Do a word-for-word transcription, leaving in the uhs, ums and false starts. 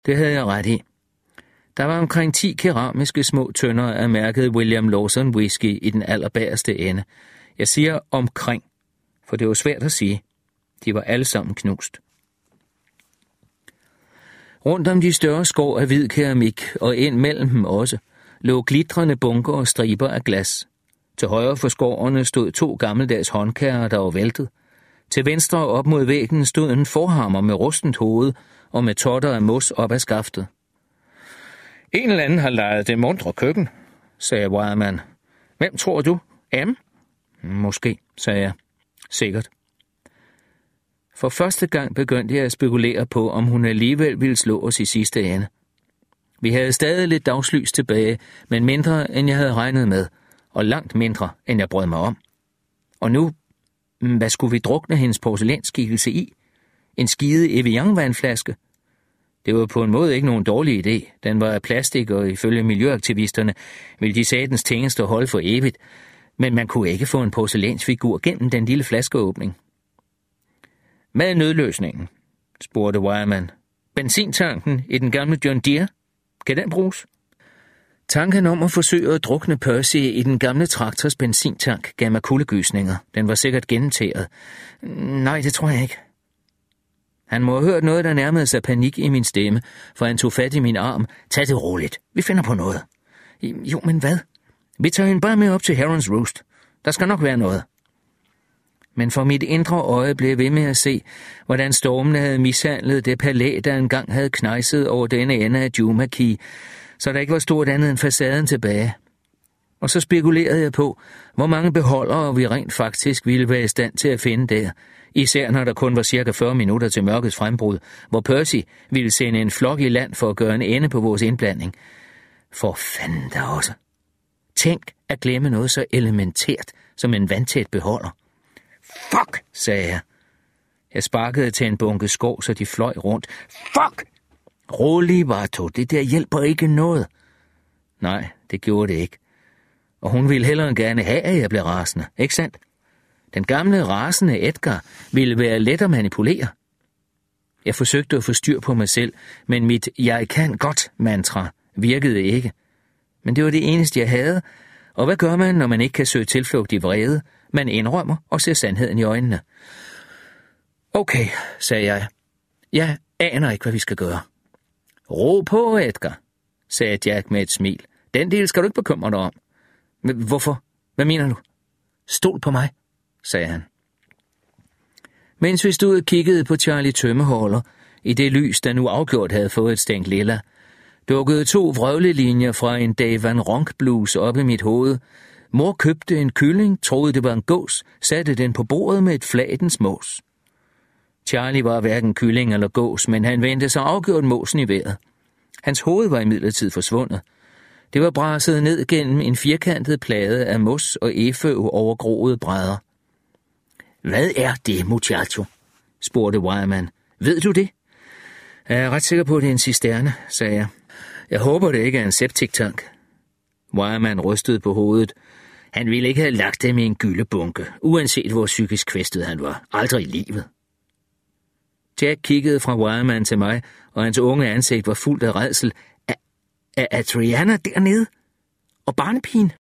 Det havde jeg ret i. Der var omkring ti keramiske små tønder af mærket William Lawson whisky i den allerbagerste ende. Jeg siger omkring, for det var svært at sige. De var alle sammen knust. Rundt om de større skår af hvid keramik, og ind mellem dem også, lå glitrende bunker og striber af glas. Til højre for skårene stod to gammeldags håndkærrer, der var væltet. Til venstre op mod væggen stod en forhammer med rustent hoved og med totter af mos op ad skaftet. En eller anden har lejet det mundre køkken, sagde Wireman. Hvem tror du? Am? Måske, sagde jeg. Sikkert. For første gang begyndte jeg at spekulere på, om hun alligevel ville slå os i sidste ende. Vi havde stadig lidt dagslys tilbage, men mindre, end jeg havde regnet med, og langt mindre, end jeg brød mig om. Og nu, hvad skulle vi drukne hendes porcelænsskikkelse i? En skide Evian-vandflaske? Det var på en måde ikke nogen dårlig idé. Den var af plastik, og ifølge miljøaktivisterne ville de satens tinge stå holde for evigt, men man kunne ikke få en porcelænsfigur gennem den lille flaskeåbning. Hvad er nødløsningen? Spurgte Wireman. Benzintanken i den gamle John Deere? Kan den bruges? Tanken om at forsøge at drukne Percy i den gamle traktors benzintank gav mig kuldegysninger. Den var sikkert gennemtæret. Nej, det tror jeg ikke. Han må have hørt noget, der nærmede sig panik i min stemme, for han tog fat i min arm. Tag det roligt. Vi finder på noget. Jo, men hvad? Vi tager hende bare med op til Heron's Roost. Der skal nok være noget. Men for mit indre øje blev jeg ved med at se, hvordan stormene havde mishandlet det palæ, der engang havde knejset over denne ende af Juma Key, så der ikke var stort andet end facaden tilbage. Og så spekulerede jeg på, hvor mange beholdere vi rent faktisk ville være i stand til at finde der, især når der kun var cirka fyrre minutter til mørkets frembrud, hvor Percy ville sende en flok i land for at gøre en ende på vores indblanding. For fanden da også. Tænk at glemme noget så elementært som en vandtæt beholder. Fuck, sagde jeg. Jeg sparkede til en bunke skov, så de fløj rundt. Fuck! Rolig, Varto, det der hjælper ikke noget. Nej, det gjorde det ikke. Og hun ville hellere end gerne have, at jeg blev rasende, ikke sandt? Den gamle rasende Edgar ville være let at manipulere. Jeg forsøgte at få styr på mig selv, men mit jeg kan godt mantra virkede ikke. Men det var det eneste, jeg havde. Og hvad gør man, når man ikke kan søge tilflugt i vrede? Man indrømmer og ser sandheden i øjnene. Okay, sagde jeg. Jeg aner ikke, hvad vi skal gøre. Ro på, Edgar, sagde Jack med et smil. Den del skal du ikke bekymre dig om. Hvorfor? Hvad mener du? Stol på mig, sagde han. Mens vi stod og kiggede på Charlie Tømmeholder, i det lys, der nu afgjort havde fået et stænk lilla, dukkede to vrøvlelinjer fra en Dave Van Ronk blues op i mit hoved. Mor købte en kylling, troede det var en gås, satte den på bordet med et fladens mås. Charlie var hverken kylling eller gås, men han vendte sig afgjort måsen i vejret. Hans hoved var imidlertid forsvundet. Det var braset ned gennem en firkantet plade af mos og efeu over groede brædder. Hvad er det, muchacho? Spurgte Wireman. Ved du det? Jeg er ret sikker på, at det er en cisterne, sagde jeg. Jeg håber, det ikke er en septiktank. Wireman rystede på hovedet. Han ville ikke have lagt dem i en gyldebunke, uanset hvor psykisk kvæstet han var. Aldrig i livet. Jack kiggede fra Wireman til mig, og hans unge ansigt var fuldt af rædsel. Er Adriana dernede? Og barnepigen?